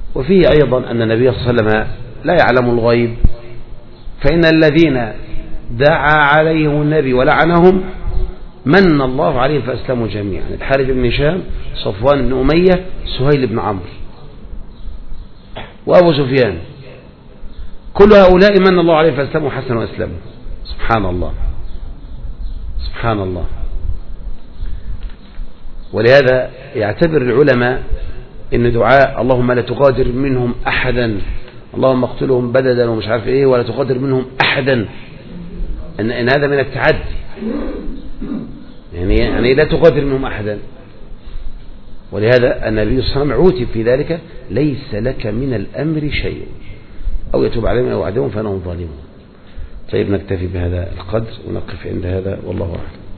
وفيه أيضا أن النبي صلى الله عليه وسلم لا يعلم الغيب، فإن الذين دعا عليهم النبي ولعنهم من الله عليهم فأسلموا جميعا: الحارث بن هشام، صفوان بن أمية، سهيل بن عمرو، وأبو سفيان. كل هؤلاء من الله عليهم فأسلموا حسنا وأسلموا. سبحان الله، سبحان الله. ولهذا يعتبر العلماء ان دعاء اللهم لا تغادر منهم احدا، اللهم اقتلهم بددا ومش عارف ايه، ولا تغادر منهم احدا، ان هذا من التعدي، يعني لا تغادر منهم احدا. ولهذا النبي صلى الله عليه وسلم عوتب في ذلك: ليس لك من الامر شيء، او يتوب عليهم او يعذبهم فانهم ظالمون. طيب، نكتفي بهذا القدر ونقف عند هذا، والله اعلم.